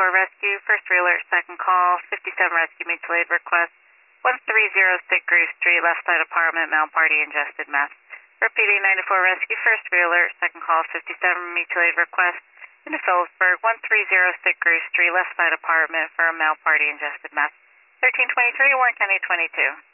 rescue, first alert, second call, 57 rescue mutual aid request, 1306 Groove Street, left side apartment, male party ingested meth. Repeating 94 rescue, first alert, second call, 57 mutual aid request, into Phillipsburg, 1306 Groove Street, left side apartment for a male party ingested meth. 1323, Warren County 22.